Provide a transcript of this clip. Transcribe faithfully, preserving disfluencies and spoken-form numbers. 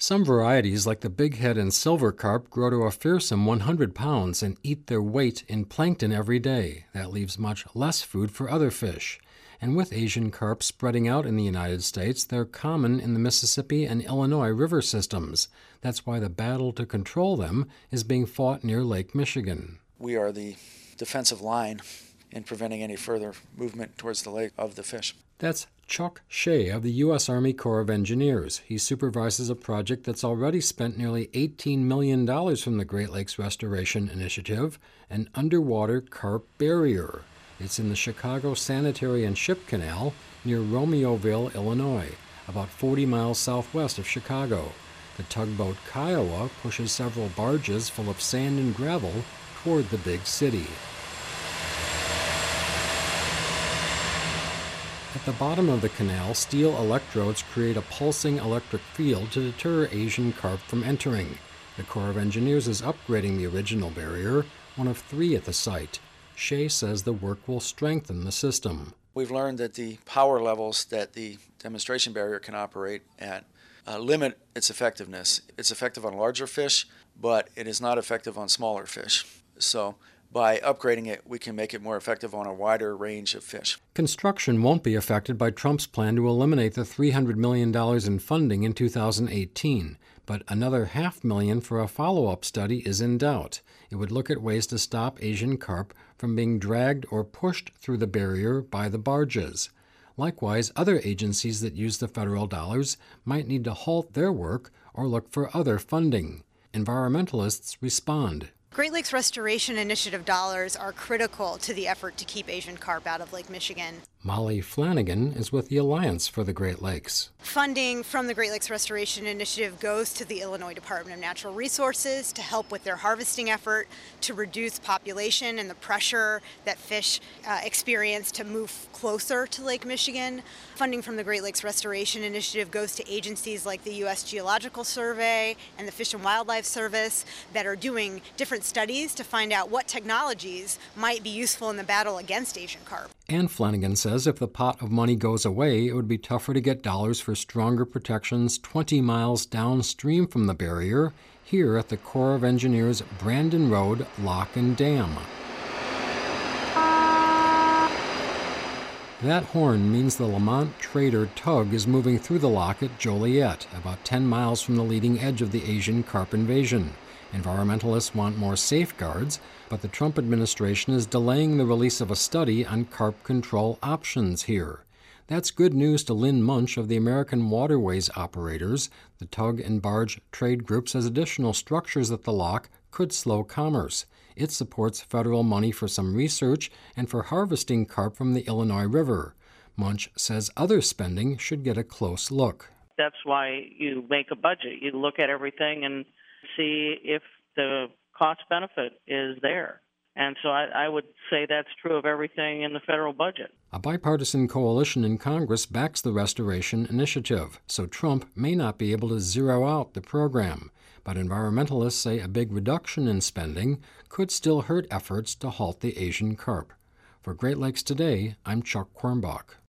Some varieties, like the bighead and silver carp, grow to a fearsome one hundred pounds and eat their weight in plankton every day. That leaves much less food for other fish. And with Asian carp spreading out in the United States, they're common in the Mississippi and Illinois river systems. That's why the battle to control them is being fought near Lake Michigan. We are the defensive line in preventing any further movement towards the lake of the fish. That's Chuck Shea of the U S Army Corps of Engineers. He supervises a project that's already spent nearly eighteen million dollars from the Great Lakes Restoration Initiative, an underwater carp barrier. It's in the Chicago Sanitary and Ship Canal near Romeoville, Illinois, about forty miles southwest of Chicago. The tugboat Kiowa pushes several barges full of sand and gravel toward the big city. At the bottom of the canal, steel electrodes create a pulsing electric field to deter Asian carp from entering. The Corps of Engineers is upgrading the original barrier, one of three at the site. Shea says the work will strengthen the system. We've learned that the power levels that the demonstration barrier can operate at uh, limit its effectiveness. It's effective on larger fish, but it is not effective on smaller fish. So by upgrading it, we can make it more effective on a wider range of fish. Construction won't be affected by Trump's plan to eliminate the three hundred million dollars in funding in two thousand eighteen, but another half million for a follow-up study is in doubt. It would look at ways to stop Asian carp from being dragged or pushed through the barrier by the barges. Likewise, other agencies that use the federal dollars might need to halt their work or look for other funding. Environmentalists respond. Great Lakes Restoration Initiative dollars are critical to the effort to keep Asian carp out of Lake Michigan. Molly Flanagan is with the Alliance for the Great Lakes. Funding from the Great Lakes Restoration Initiative goes to the Illinois Department of Natural Resources to help with their harvesting effort, to reduce population and the pressure that fish uh, experience to move closer to Lake Michigan. Funding from the Great Lakes Restoration Initiative goes to agencies like the U S Geological Survey and the Fish and Wildlife Service that are doing different studies to find out what technologies might be useful in the battle against Asian carp. And Flanagan says if the pot of money goes away, it would be tougher to get dollars for stronger protections twenty miles downstream from the barrier, here at the Corps of Engineers Brandon Road Lock and Dam. That horn means the Lamont Trader tug is moving through the lock at Joliet, about ten miles from the leading edge of the Asian carp invasion. Environmentalists want more safeguards, but the Trump administration is delaying the release of a study on carp control options here. That's good news to Lynn Munch of the American Waterways Operators. The tug and barge trade group says additional structures at the lock could slow commerce. It supports federal money for some research and for harvesting carp from the Illinois River. Munch says other spending should get a close look. That's why you make a budget. You look at everything and see if the cost-benefit is there. And so I, I would say that's true of everything in the federal budget. A bipartisan coalition in Congress backs the Restoration Initiative, so Trump may not be able to zero out the program. But environmentalists say a big reduction in spending could still hurt efforts to halt the Asian carp. For Great Lakes Today, I'm Chuck Quirmbach.